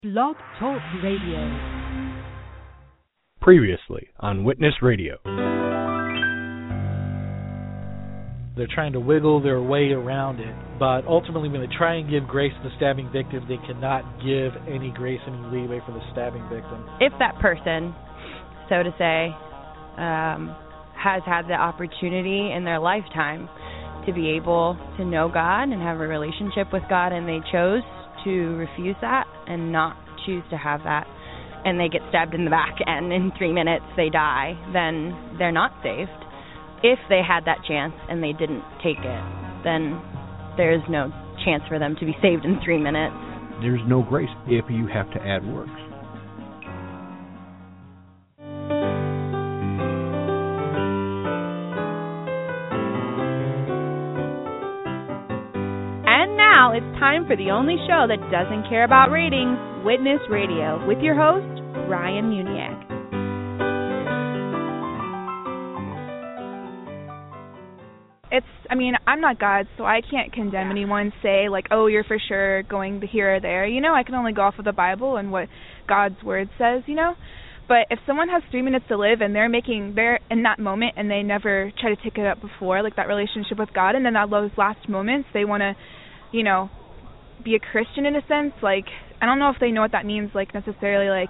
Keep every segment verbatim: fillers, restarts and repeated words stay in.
Blog Talk Radio. Previously on Witness Radio. They're trying to wiggle their way around it, but ultimately when they try and give grace to the stabbing victim, they cannot give any grace, any leeway for the stabbing victim. If that person, so to say, um, has had the opportunity in their lifetime to be able to know God and have a relationship with God, and they chose to refuse that and not choose to have that, and they get stabbed in the back and in three minutes they die, then they're not saved. If they had that chance and they didn't take it, then there's no chance for them to be saved in three minutes. There's no grace if you have to add works. And now it's time for the only show that doesn't care about ratings, Witness Radio, with your host, Ryan Muniak. It's, I mean, I'm not God, so I can't condemn anyone, say, like, oh, you're for sure going to here or there. You know, I can only go off of the Bible and what God's Word says, you know. But if someone has three minutes to live and they're making, they're in that moment and they never try to take it up before, like that relationship with God, and then at those last moments they want to, you know, be a Christian in a sense, like, I don't know if they know what that means, like, necessarily, like,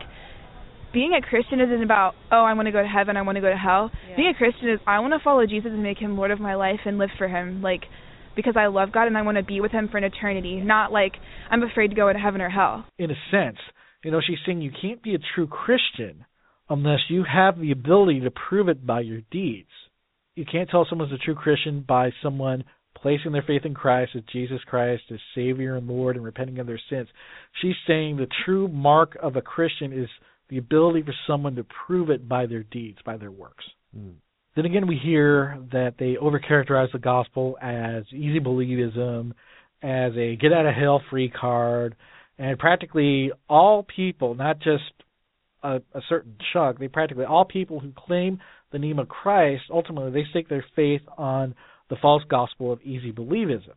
being a Christian isn't about, oh, I want to go to heaven, I want to go to hell. Yeah. Being a Christian is, I want to follow Jesus and make him Lord of my life and live for him, like, because I love God and I want to be with him for an eternity, not like I'm afraid to go to heaven or hell. In a sense, you know, she's saying you can't be a true Christian unless you have the ability to prove it by your deeds. You can't tell someone's a true Christian by someone placing their faith in Christ, as Jesus Christ, as Savior and Lord, and repenting of their sins. She's saying the true mark of a Christian is the ability for someone to prove it by their deeds, by their works. Mm. Then again, we hear that they overcharacterize the gospel as easy believism, as a get-out-of-hell-free card, and practically all people, not just a, a certain chunk, they practically all people who claim the name of Christ, ultimately they stake their faith on the false gospel of easy believism.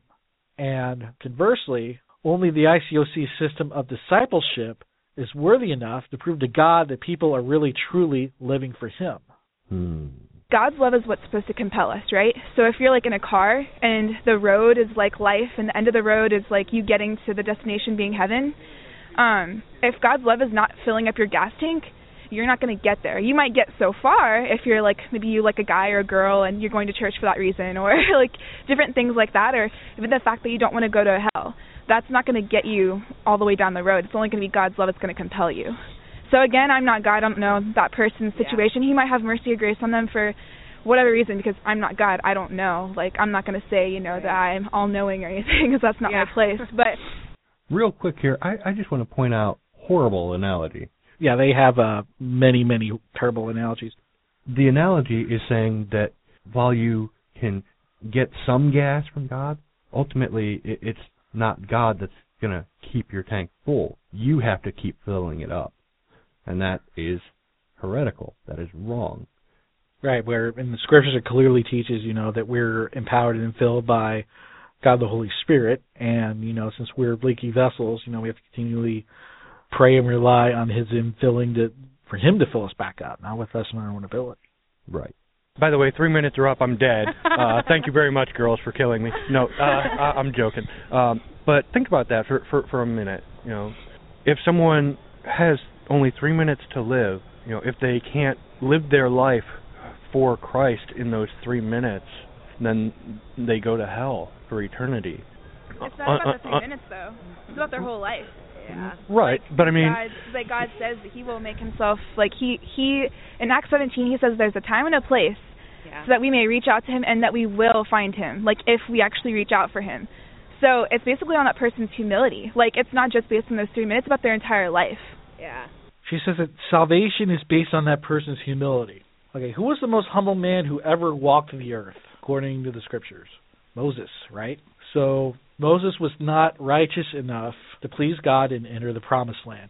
And conversely, only the I C O C system of discipleship is worthy enough to prove to God that people are really, truly living for him. Hmm. God's love is what's supposed to compel us, right? So if you're like in a car and the road is like life and the end of the road is like you getting to the destination being heaven, um, if God's love is not filling up your gas tank, you're not going to get there. You might get so far if you're like, maybe you like a guy or a girl and you're going to church for that reason, or like different things like that, or even the fact that you don't want to go to hell. That's not going to get you all the way down the road. It's only going to be God's love that's going to compel you. So again, I'm not God. I don't know that person's situation. Yeah. He might have mercy or grace on them for whatever reason, because I'm not God. I don't know. Like, I'm not going to say, you know, right. that I'm all-knowing or anything, because that's not yeah. my place. But real quick here, I, I just want to point out horrible analogy. Yeah, they have uh, many, many terrible analogies. The analogy is saying that while you can get some gas from God, ultimately it, it's not God that's going to keep your tank full. You have to keep filling it up. And that is heretical. That is wrong. Right, where in the scriptures it clearly teaches, you know, that we're empowered and filled by God the Holy Spirit. And, you know, since we're leaky vessels, you know, we have to continually pray and rely on his infilling to, for him to fill us back up, not with us in our own ability. Right. By the way, three minutes are up. I'm dead. Uh, thank you very much, girls, for killing me. No, uh, I, I'm joking. Um, but think about that for, for for a minute. You know, if someone has only three minutes to live, you know, if they can't live their life for Christ in those three minutes, then they go to hell for eternity. It's not about uh, the three uh, minutes, though. It's about their whole life. Yeah. Right, like, but I mean, God, like God says that he will make himself, like he, he in Acts seventeen, he says there's a time and a place yeah. so that we may reach out to him and that we will find him, like if we actually reach out for him. So it's basically on that person's humility. Like, it's not just based on those three minutes, it's about their entire life. Yeah. She says that salvation is based on that person's humility. Okay, who was the most humble man who ever walked the earth, according to the scriptures? Moses, right? So Moses was not righteous enough to please God and enter the promised land.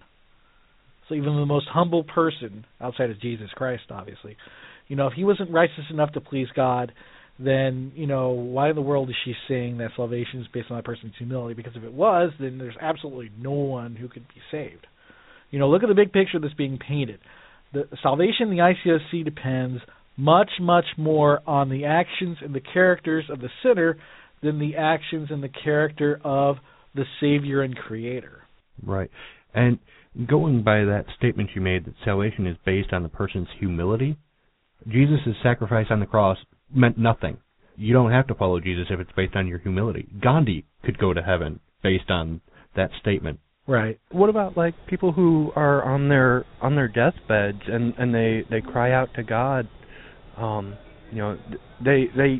So even the most humble person, outside of Jesus Christ, obviously, you know, if he wasn't righteous enough to please God, then, you know, why in the world is she saying that salvation is based on that person's humility? Because if it was, then there's absolutely no one who could be saved. You know, look at the big picture that's being painted. The salvation in the I C O C depends much, much more on the actions and the characters of the sinner than the actions and the character of the Savior and Creator. Right. And going by that statement you made that salvation is based on the person's humility, Jesus' sacrifice on the cross meant nothing. You don't have to follow Jesus if it's based on your humility. Gandhi could go to heaven based on that statement. Right. What about like people who are on their on their deathbeds and, and they, they cry out to God? Um, you know, they they.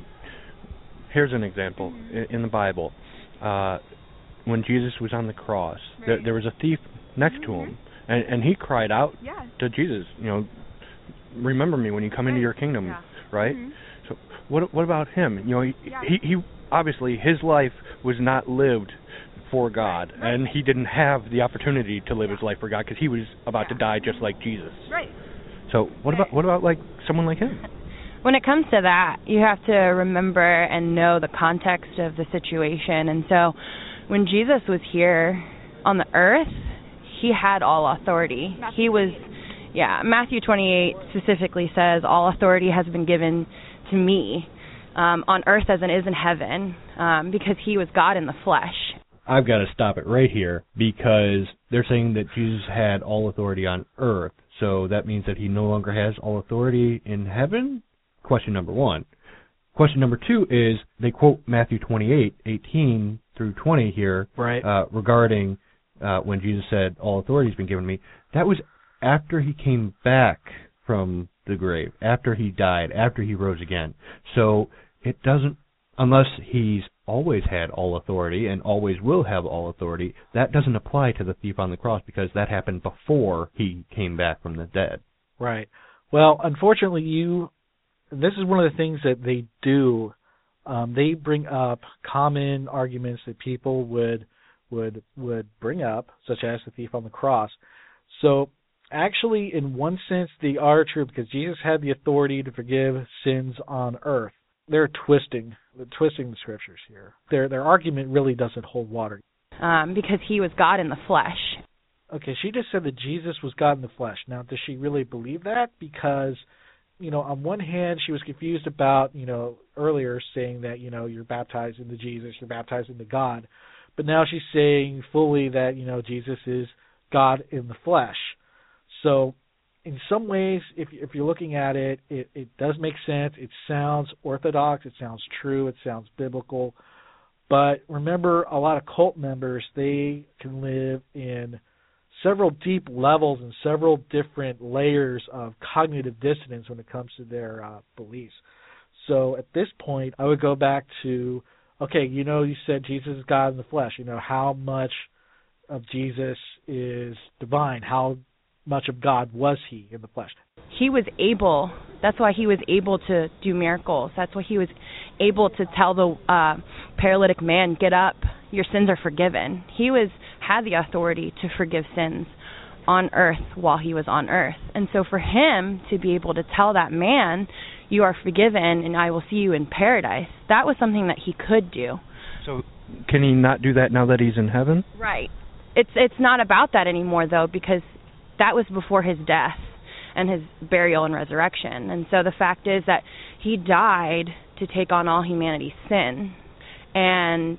Here's an example in, in the Bible. Uh, when Jesus was on the cross, right. there, there was a thief next mm-hmm. to him, and, and he cried out yeah. to Jesus. You know, remember me when you come right. into your kingdom, yeah. right? Mm-hmm. So what what about him? You know, he, yeah. he he obviously his life was not lived for God, right. and he didn't have the opportunity to live yeah. his life for God because he was about yeah. to die just like Jesus. Right. So what right. about what about like someone like him? When it comes to that, you have to remember and know the context of the situation. And so when Jesus was here on the earth, he had all authority. Matthew he was, yeah, Matthew twenty-eight specifically says, all authority has been given to me um, on earth as it is in heaven, um, because he was God in the flesh. I've got to stop it right here because they're saying that Jesus had all authority on earth. So that means that he no longer has all authority in heaven? Question number one. Question number two is they quote Matthew twenty-eight, eighteen through twenty here, right. uh, regarding uh, when Jesus said, all authority has been given to me. That was after he came back from the grave, after he died, after he rose again. So it doesn't, unless he's always had all authority and always will have all authority, that doesn't apply to the thief on the cross because that happened before he came back from the dead. Right. Well, unfortunately, you... this is one of the things that they do. Um, they bring up common arguments that people would would would bring up, such as the thief on the cross. So actually, in one sense, they are true because Jesus had the authority to forgive sins on earth. They're twisting, they're twisting the scriptures here. Their their argument really doesn't hold water. Um, because he was God in the flesh. Okay, she just said that Jesus was God in the flesh. Now, does she really believe that? Because, you know, on one hand, she was confused about, you know, earlier saying that, you know, you're baptized into Jesus, you're baptized into God. But now she's saying fully that, you know, Jesus is God in the flesh. So in some ways, if if you're looking at it, it, it does make sense. It sounds orthodox. It sounds true. It sounds biblical. But remember, a lot of cult members, they can live in several deep levels and several different layers of cognitive dissonance when it comes to their uh, beliefs. So at this point, I would go back to, okay, you know, you said Jesus is God in the flesh. You know, how much of Jesus is divine? How much of God was he in the flesh? He was able, that's why he was able to do miracles. That's why he was able to tell the uh, paralytic man, get up, your sins are forgiven. He was had the authority to forgive sins on earth while he was on earth. And so for him to be able to tell that man, you are forgiven and I will see you in paradise, that was something that he could do. So can he not do that now that he's in heaven? Right. It's it's not about that anymore, though, because that was before his death and his burial and resurrection. And so the fact is that he died to take on all humanity's sin. And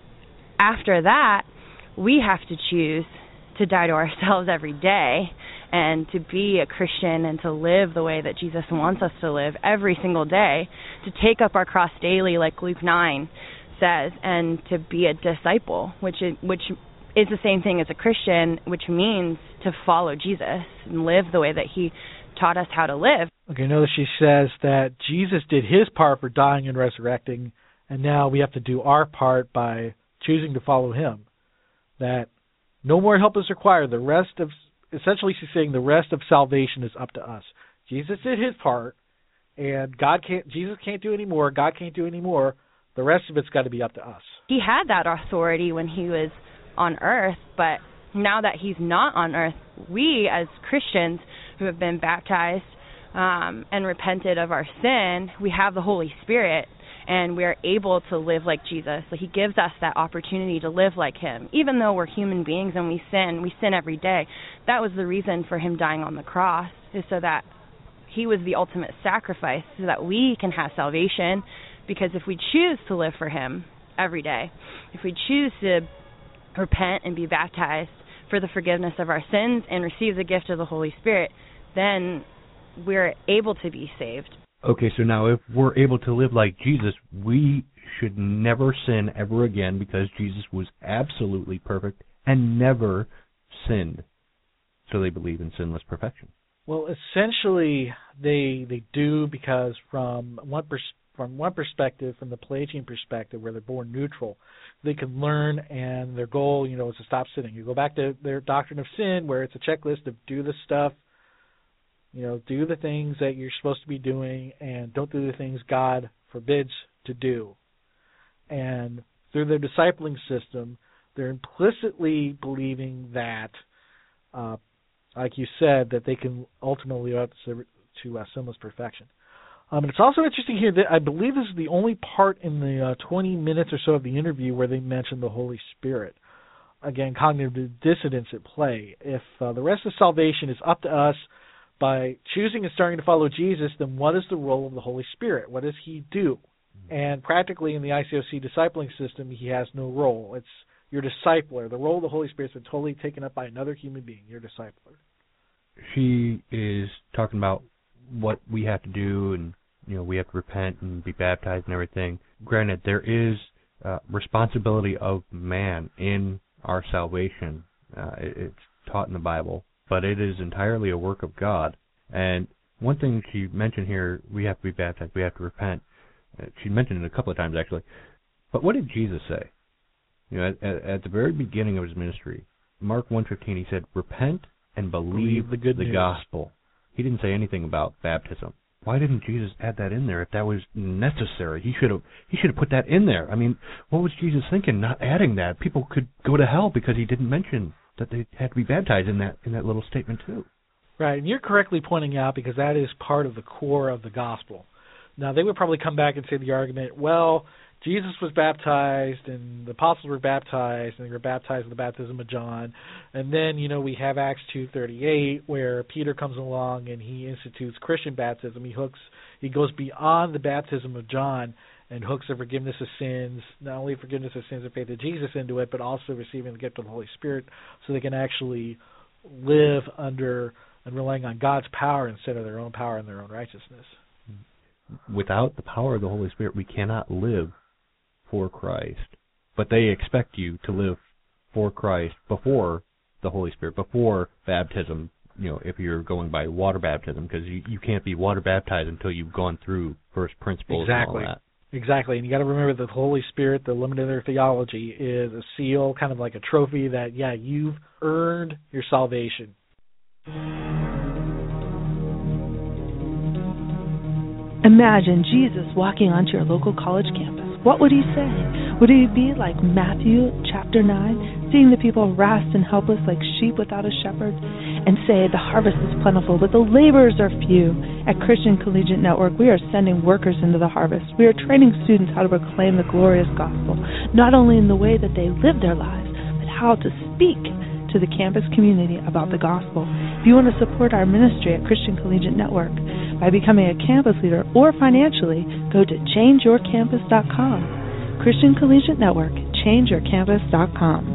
after that, we have to choose to die to ourselves every day and to be a Christian and to live the way that Jesus wants us to live every single day, to take up our cross daily, like Luke nine says, and to be a disciple, which is, which is the same thing as a Christian, which means to follow Jesus and live the way that he taught us how to live. Okay, notice she says that Jesus did his part for dying and resurrecting, and now we have to do our part by choosing to follow him. That no more help is required. The rest of, essentially she's saying the rest of salvation is up to us. Jesus did his part, and God can't, Jesus can't do any more, God can't do any more. The rest of it's got to be up to us. He had that authority when he was on earth, but now that he's not on earth, we as Christians who have been baptized um, and repented of our sin, we have the Holy Spirit, and we're able to live like Jesus. So he gives us that opportunity to live like him. Even though we're human beings and we sin, we sin every day. That was the reason for him dying on the cross, is so that he was the ultimate sacrifice, so that we can have salvation. Because if we choose to live for him every day, if we choose to repent and be baptized for the forgiveness of our sins and receive the gift of the Holy Spirit, then we're able to be saved. Okay, so now if we're able to live like Jesus, we should never sin ever again, because Jesus was absolutely perfect and never sinned. So they believe in sinless perfection. Well, essentially, they they do, because from one pers- from one perspective, from the Pelagian perspective, where they're born neutral, they can learn, and their goal, you know, is to stop sinning. You go back to their doctrine of sin, where it's a checklist of do the stuff, you know, do the things that you're supposed to be doing, and don't do the things God forbids to do. And through their discipling system, they're implicitly believing that, uh, like you said, that they can ultimately live up to, to uh, sinless perfection. Um, and it's also interesting here that I believe this is the only part in the uh, twenty minutes or so of the interview where they mention the Holy Spirit. Again, cognitive dissonance at play. If uh, the rest of salvation is up to us by choosing and starting to follow Jesus, then what is the role of the Holy Spirit? What does he do? And practically in the I C O C discipling system, he has no role. It's your discipler. The role of the Holy Spirit has been totally taken up by another human being, your discipler. She is talking about what we have to do, and you know, we have to repent and be baptized and everything. Granted, there is uh, responsibility of man in our salvation. Uh, it, it's taught in the Bible, but it is entirely a work of God. And one thing she mentioned here, we have to be baptized, we have to repent. Uh, she mentioned it a couple of times, actually. But what did Jesus say? You know, at, at, at the very beginning of his ministry, Mark one fifteen, he said, repent and believe, believe the good the news. Gospel. He didn't say anything about baptism. Why didn't Jesus add that in there if that was necessary? He should have he should have put that in there. I mean, what was Jesus thinking not adding that? People could go to hell because he didn't mention that they had to be baptized in that in that little statement too. Right, and you're correctly pointing out, because that is part of the core of the gospel. Now, they would probably come back and say the argument, well, Jesus was baptized and the apostles were baptized and they were baptized in the baptism of John. And then, you know, we have Acts two thirty-eight where Peter comes along and he institutes Christian baptism. He hooks, he goes beyond the baptism of John and hooks the forgiveness of sins, not only forgiveness of sins and faith in Jesus into it, but also receiving the gift of the Holy Spirit so they can actually live under and relying on God's power instead of their own power and their own righteousness. Without the power of the Holy Spirit, we cannot live for Christ. But they expect you to live for Christ before the Holy Spirit, before baptism, you know, if you're going by water baptism, because you, you can't be water baptized until you've gone through first principles exactly. and all that. Exactly, and you got to remember that the Holy Spirit, the limit of their theology, is a seal, kind of like a trophy that, yeah, you've earned your salvation. Imagine Jesus walking onto your local college campus. What would he say? Would he be like Matthew chapter nine, seeing the people harassed and helpless like sheep without a shepherd, and say, the harvest is plentiful, but the laborers are few? At Christian Collegiate Network, we are sending workers into the harvest. We are training students how to proclaim the glorious gospel, not only in the way that they live their lives, but how to speak to the campus community about the gospel. If you want to support our ministry at Christian Collegiate Network by becoming a campus leader or financially, go to change your campus dot com. Christian Collegiate Network, change your campus dot com.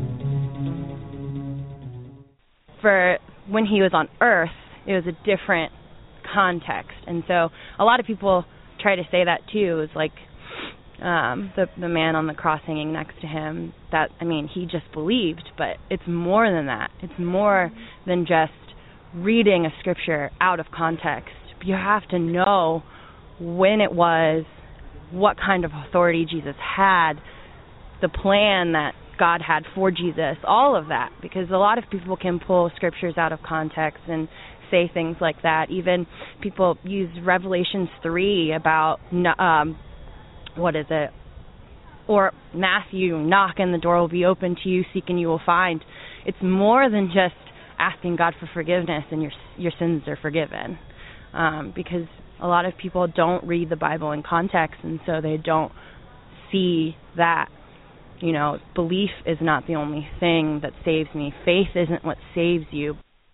For when he was on earth, it was a different context. And so a lot of people try to say that too. It's like um, the the man on the cross hanging next to him. That, I mean, he just believed, but it's more than that. It's more than just reading a scripture out of context. You have to know when it was, what kind of authority Jesus had, the plan that God had for Jesus, all of that. Because a lot of people can pull scriptures out of context and say things like that. Even people use Revelations three about, um, what is it? Or Matthew, knock and the door will be open to you, seek and you will find. It's more than just asking God for forgiveness and your your sins are forgiven. Um, because a lot of people don't read the Bible in context, and so they don't see that, you know, belief is not the only thing that saves me. Faith isn't what saves you.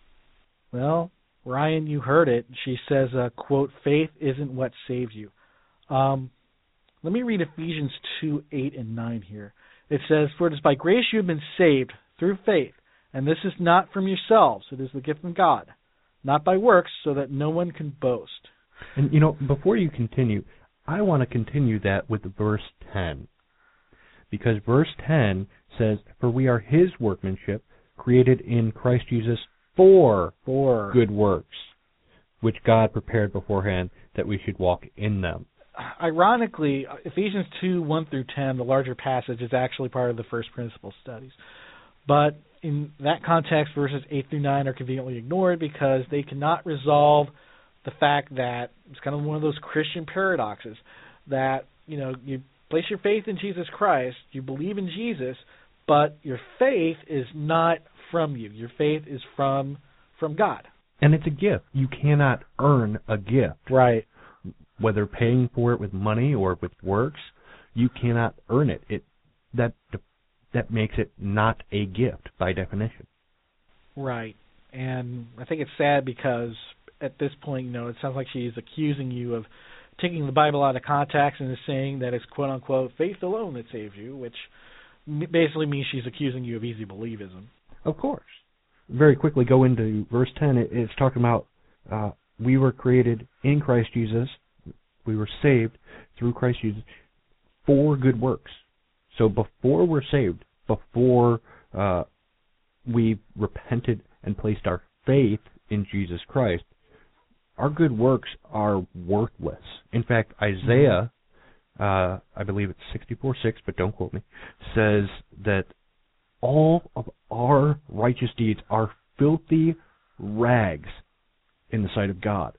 Well, Ryan, you heard it. She says, uh, quote, faith isn't what saves you. Um, let me read Ephesians two, eight, and nine here. It says, for it is by grace you have been saved through faith, and this is not from yourselves. It is the gift of God, not by works, so that no one can boast. And, you know, before you continue, I want to continue that with verse ten. Because verse ten says, for we are his workmanship, created in Christ Jesus for, for good works, which God prepared beforehand that we should walk in them. Ironically, Ephesians two, one through ten, the larger passage, is actually part of the first principle studies. But in that context, verses eight through nine are conveniently ignored because they cannot resolve the fact that it's kind of one of those Christian paradoxes that, you know, you place your faith in Jesus Christ, you believe in Jesus, but your faith is not from you. Your faith is from from God. And it's a gift. You cannot earn a gift. Right. Whether paying for it with money or with works, you cannot earn it. It that that makes it not a gift by definition. Right. And I think it's sad because at this point, you know, it sounds like she's accusing you of taking the Bible out of context and is saying that it's quote-unquote faith alone that saves you, which basically means she's accusing you of easy believism. Of course. Very quickly go into verse ten. It, it's talking about uh, we were created in Christ Jesus. We were saved through Christ Jesus for good works. So before we're saved, before uh, we repented and placed our faith in Jesus Christ, our good works are worthless. In fact, Isaiah, uh, I believe it's sixty-four six, but don't quote me, says that all of our righteous deeds are filthy rags in the sight of God.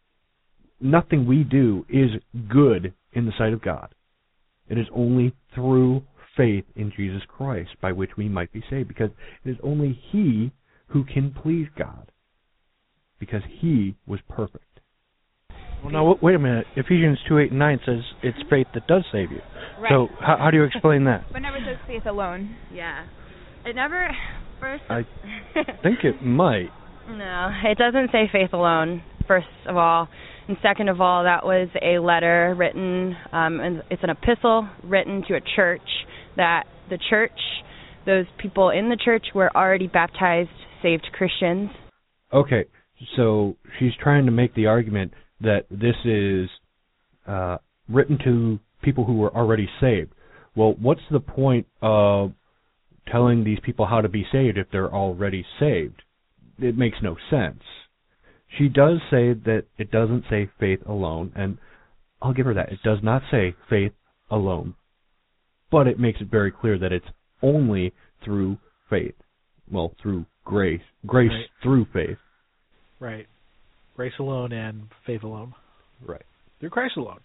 Nothing we do is good in the sight of God. It is only through faith in Jesus Christ by which we might be saved, because it is only He who can please God, because He was perfect. Well, now, wait a minute. Ephesians two, eight, and nine says it's faith that does save you. Right. So how, how do you explain that? But never says faith alone. Yeah. It never, first... I think it might. No, it doesn't say faith alone, first of all. And second of all, that was a letter written, um, and it's an epistle written to a church that the church, those people in the church were already baptized, saved Christians. Okay, so she's trying to make the argument that this is uh, written to people who were already saved. Well, what's the point of telling these people how to be saved if they're already saved? It makes no sense. She does say that it doesn't say faith alone, and I'll give her that. It does not say faith alone, but it makes it very clear that it's only through faith. Well, through grace. Grace Right. through faith. Right. Grace alone and faith alone. Right. Through Christ alone.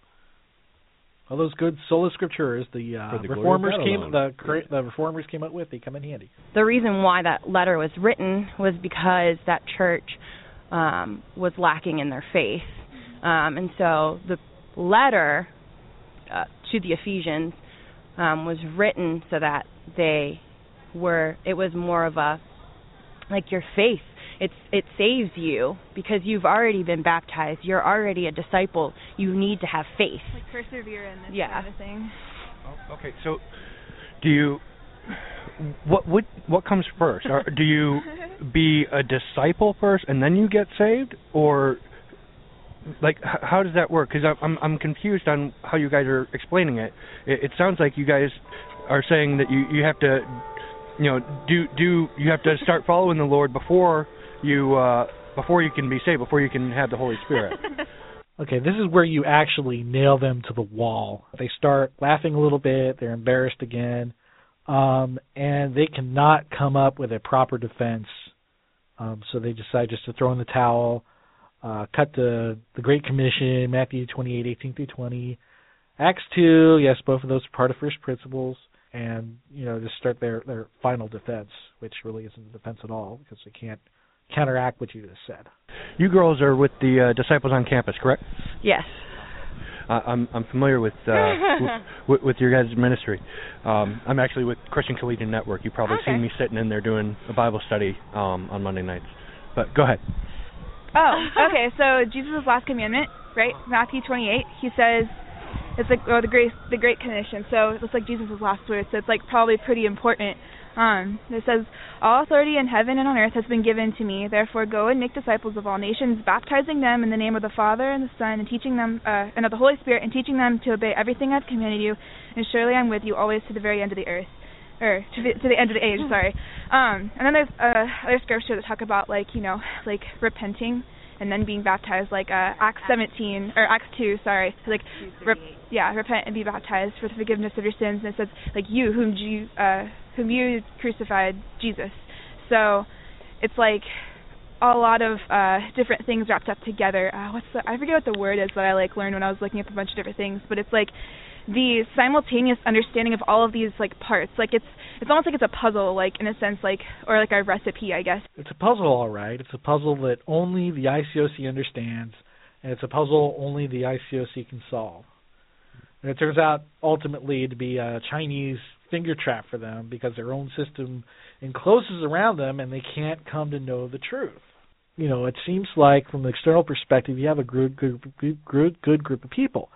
All those good sola scriptures the, uh, For the glory reformers of God came alone. the cra- the reformers came up with. They come in handy. The reason why that letter was written was because that church um, was lacking in their faith. Um, and so the letter uh, to the Ephesians um, was written so that they were, it was more of a, like your faith. It's it saves you because you've already been baptized. You're already a disciple. You need to have faith. Like persevere in this Yeah. kind of thing. Oh, okay, so do you what what what comes first? Are, do you be a disciple first and then you get saved, or like h- how does that work? Because I'm I'm confused on how you guys are explaining it. it. It sounds like you guys are saying that you, you have to, you know, do do you have to start following the Lord before you uh, before you can be saved, before you can have the Holy Spirit. Okay, this is where you actually nail them to the wall. They start laughing a little bit. They're embarrassed again. Um, and they cannot come up with a proper defense. Um, so they decide just to throw in the towel, uh, cut the, the Great Commission, Matthew twenty-eight, eighteen through twenty. Acts two, yes, both of those are part of first principles. And, you know, just start their, their final defense, which really isn't a defense at all because they can't counteract what you just said. you girls are with the uh, Disciples on Campus, correct? Yes. Uh, I'm I'm familiar with uh, w- with your guys' ministry. Um, I'm actually with Christian Collegiate Network. You've probably okay. seen me sitting in there doing a Bible study um, on Monday nights. But go ahead. Oh, okay. So Jesus' last commandment, right? Matthew twenty-eight. He says it's like oh the great the Great Commission. So it's like Jesus' last words. So it's like probably pretty important. Um, it says, all authority in heaven and on earth has been given to me. Therefore, go and make disciples of all nations, baptizing them in the name of the Father and the Son, and teaching them, uh, and of the Holy Spirit, and teaching them to obey everything I've commanded you. And surely I'm with you always to the very end of the earth, or to the, to the end of the age. Sorry. Um, and then there's uh, other scriptures that talk about like you know like repenting and then being baptized, like uh, Acts seventeen or Acts two. Sorry, like rep- yeah, repent and be baptized for the forgiveness of your sins. And it says like you whom you uh, whom you crucified, Jesus. So it's like a lot of uh, different things wrapped up together. Uh, what's the, I forget what the word is that I like learned when I was looking up a bunch of different things, but it's like the simultaneous understanding of all of these like parts. Like it's it's almost like it's a puzzle, like in a sense, like or like a recipe, I guess. It's a puzzle, all right. It's a puzzle that only the I C O C understands, and it's a puzzle only the I C O C can solve. And it turns out ultimately to be a Chinese finger trap for them because their own system encloses around them and they can't come to know the truth. You know, it seems like from the external perspective you have a good, good, good, good, good group of people.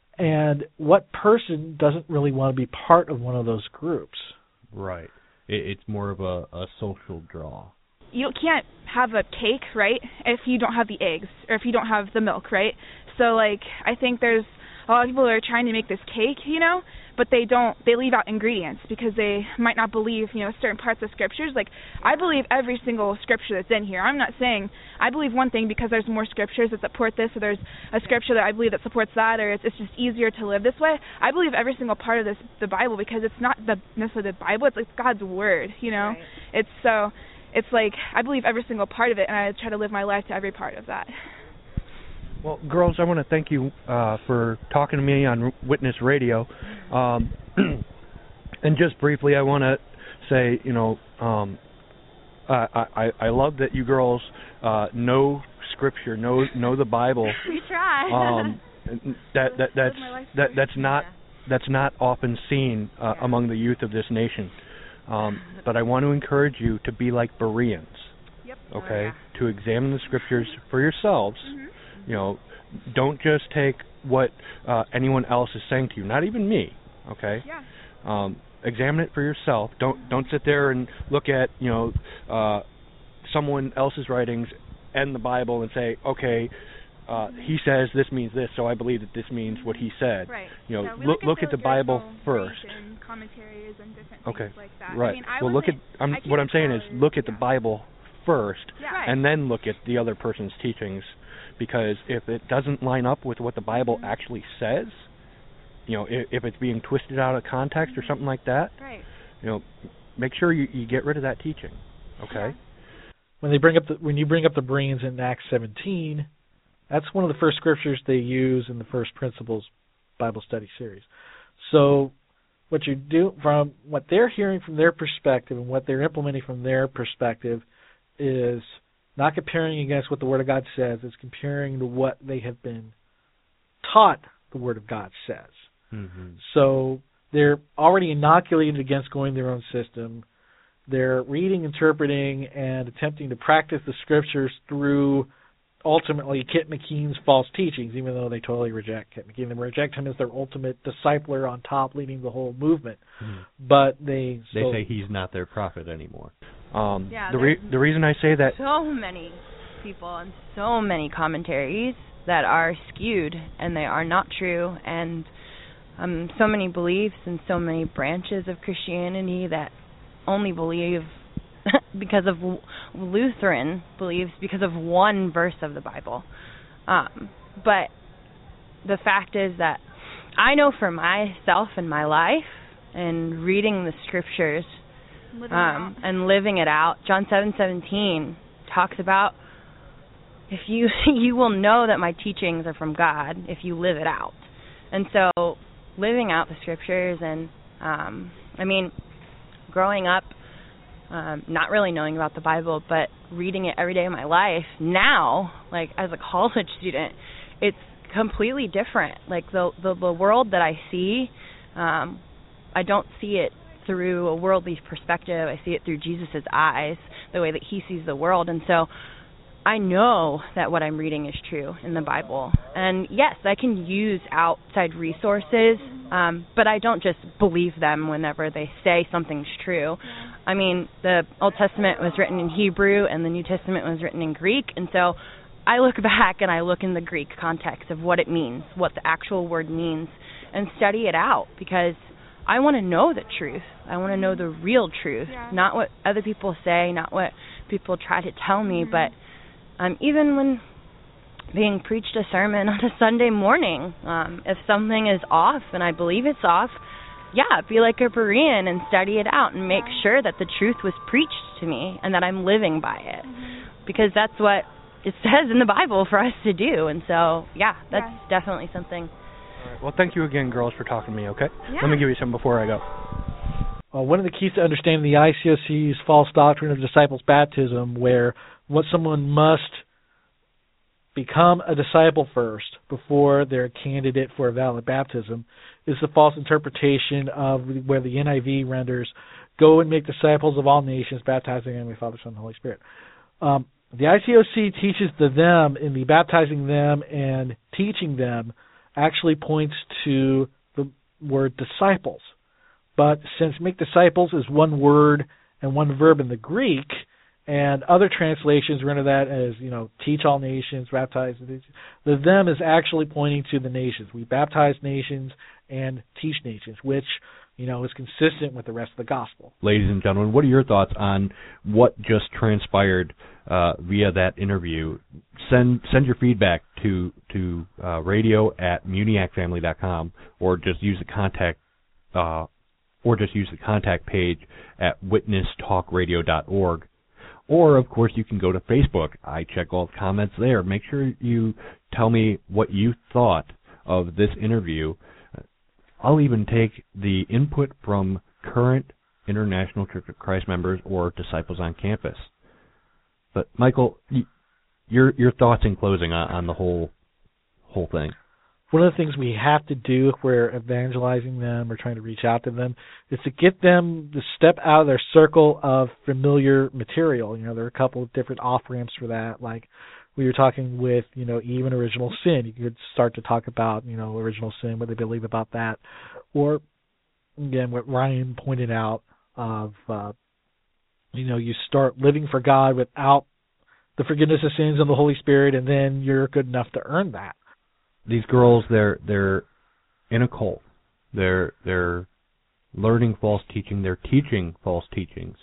And what person doesn't really want to be part of one of those groups? Right. It, it's more of a, a social draw. You can't have a cake, right, if you don't have the eggs or if you don't have the milk, right? So, like, I think there's a lot of people that are trying to make this cake, you know, but they don't, they leave out ingredients because they might not believe, you know, certain parts of scriptures. Like, I believe every single scripture that's in here. I'm not saying I believe one thing because there's more scriptures that support this, or there's a scripture that I believe that supports that, or it's, it's just easier to live this way. I believe every single part of this, the Bible, because it's not the necessarily the Bible, it's like God's word, you know. Right. It's so, it's like, I believe every single part of it, and I try to live my life to every part of that. Well, girls, I want to thank you uh, for talking to me on Witness Radio. Um, and just briefly, I want to say, you know, um, I, I I love that you girls uh, know Scripture, know know the Bible. We try. Um, that that that's that that's not that's not often seen uh, among the youth of this nation. Um, but I want to encourage you to be like Bereans. Yep. Okay, oh, yeah. To examine the Scriptures for yourselves. Mm-hmm. You know, don't just take what uh, anyone else is saying to you, not even me, okay? Yeah. Um, examine it for yourself. Don't don't sit there and look at, you know, uh, someone else's writings and the Bible and say, okay, uh, he says this means this, so I believe that this means what he said. Right. You know, yeah, look look at look at the Bible first. And commentaries and different okay. things like that. Right. I mean, I well, look at I'm, I what I'm saying is look at yeah. the Bible first, yeah. right. and then look at the other person's teachings. Because if it doesn't line up with what the Bible mm-hmm. actually says, you know, if, if it's being twisted out of context mm-hmm. or something like that, right. you know, make sure you, you get rid of that teaching. Okay. Yeah. When they bring up the when you bring up the Bereans in Acts seventeen, that's one of the first scriptures they use in the First Principles Bible Study series. So, what you do from what they're hearing from their perspective and what they're implementing from their perspective is not comparing against what the Word of God says. It's comparing to what they have been taught the Word of God says. Mm-hmm. So they're already inoculated against going their own system. They're reading, interpreting, and attempting to practice the Scriptures through, ultimately, Kit McKean's false teachings, even though they totally reject Kit McKean. They reject him as their ultimate discipler on top, leading the whole movement. Mm-hmm. But they... They so, say he's not their prophet anymore. Um, yeah, the re- the reason I say that so many people and so many commentaries that are skewed and they are not true, and um, so many beliefs and so many branches of Christianity that only believe because of Lutheran believes because of one verse of the Bible. Um, but the fact is that I know for myself in my life and reading the scriptures um, and living it out, John seven seventeen talks about if you you will know that my teachings are from God if you live it out. And so living out the scriptures and um, I mean growing up Um, not really knowing about the Bible, but reading it every day of my life. Now, like as a college student, it's completely different. Like the the, the world that I see, um, I don't see it through a worldly perspective. I see it through Jesus's eyes, the way that he sees the world. And so I know that what I'm reading is true in the Bible. And yes, I can use outside resources, um, but I don't just believe them whenever they say something's true. I mean, the Old Testament was written in Hebrew and the New Testament was written in Greek, and so I look back and I look in the Greek context of what it means, what the actual word means, and study it out, because I want to know the truth. I want to know the real truth, yeah. not what other people say, not what people try to tell me, mm-hmm. but um, even when being preached a sermon on a Sunday morning, um, if something is off and I believe it's off, yeah, be like a Berean and study it out and make yeah. sure that the truth was preached to me and that I'm living by it, mm-hmm. because that's what it says in the Bible for us to do. And so, yeah, that's yeah. definitely something. All right. Well, thank you again, girls, for talking to me, okay? Yeah. Let me give you something before I go. Uh, one of the keys to understanding the I C O C's false doctrine of disciples' baptism, where what someone must become a disciple first before they're a candidate for a valid baptism, is the false interpretation of where the N I V renders, "Go and make disciples of all nations, baptizing them in the name of the Father, Son, and Holy Spirit." Um, the I C O C teaches the them in the baptizing them and teaching them actually points to the word disciples. But since make disciples is one word and one verb in the Greek, and other translations render that as, you know, teach all nations, baptize the nations, the them is actually pointing to the nations. We baptize nations and teach nations, which, you know, is consistent with the rest of the gospel. Ladies and gentlemen, what are your thoughts on what just transpired uh, via that interview? Send send your feedback to to uh, radio at muniac family dot com, or just use the contact uh, or just use the contact page at witness talk radio dot org. Or, of course, you can go to Facebook. I check all the comments there. Make sure you tell me what you thought of this interview. I'll even take the input from current International Church of Christ members or disciples on campus. But, Michael, your your thoughts in closing on, on the whole whole thing. One of the things we have to do if we're evangelizing them or trying to reach out to them is to get them to step out of their circle of familiar material. You know, there are a couple of different off-ramps for that. Like we were talking with, you know, Eve and original sin. You could start to talk about, you know, original sin, what they believe about that. Or, again, what Ryan pointed out of, uh, you know, you start living for God without the forgiveness of sins and the Holy Spirit, and then you're good enough to earn that. These girls, they're they're in a cult. They're they're learning false teaching. They're teaching false teachings,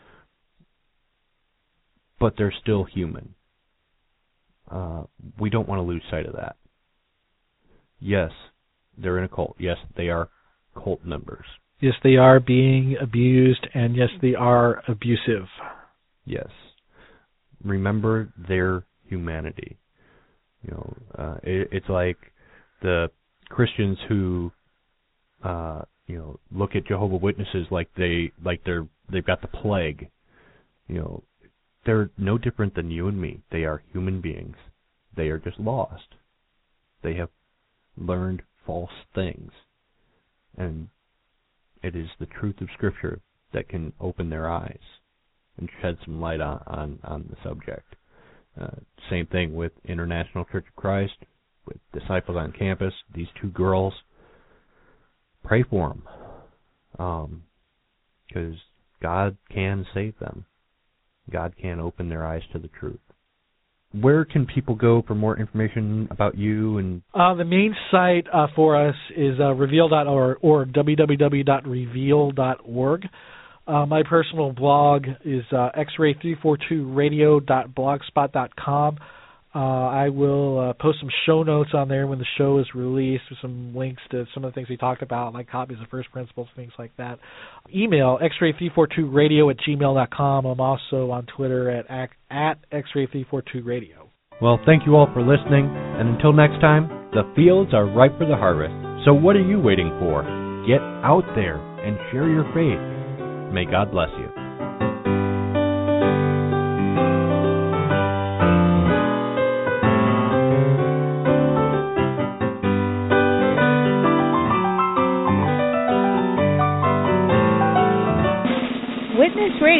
but they're still human. Uh, we don't want to lose sight of that. Yes, they're in a cult. Yes, they are cult members. Yes, they are being abused, and yes, they are abusive. Yes. Remember their humanity. You know, uh, it, it's like the Christians who, uh, you know, look at Jehovah's Witnesses like they like they're they've got the plague. You know, they're no different than you and me. They are human beings. They are just lost. They have learned false things, and it is the truth of Scripture that can open their eyes and shed some light on on, on the subject. Uh, same thing with International Church of Christ, with disciples on campus. These two girls, pray for them, um, because God can save them. God can open their eyes to the truth. Where can people go for more information about you? And uh, the main site uh, for us is uh, reveal dot org or w w w dot reveal dot org. Uh, my personal blog is uh, x ray three forty-two radio dot blogspot dot com. Uh, I will uh, post some show notes on there when the show is released with some links to some of the things we talked about, like copies of First Principles, things like that. Email x ray three forty-two radio at gmail dot com. I'm also on Twitter at, at x ray three forty-two radio. Well, thank you all for listening, and until next time, the fields are ripe for the harvest. So what are you waiting for? Get out there and share your faith. May God bless you.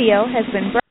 Radio has been brought